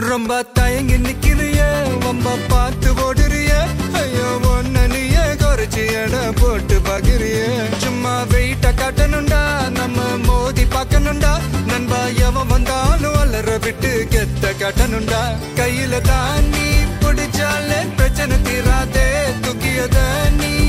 ரொம்ப தயங்கி நிக்கிறிய ரொம்ப பார்த்து ஓடுறிய ஐயோ ஒன்ன நீயே குறைச்சி எடை போட்டு பாக்குறிய சும்மா வெயிட்ட காட்டணும்டா நம்ம மோதி பார்க்கணும்டா நண்பா எவன் வந்தாலும் வளர விட்டு கெத்த காட்டணும்டா கையில தான் நீ பிடிச்சாலே பிரச்சனை தீராதே தூக்கியத நீ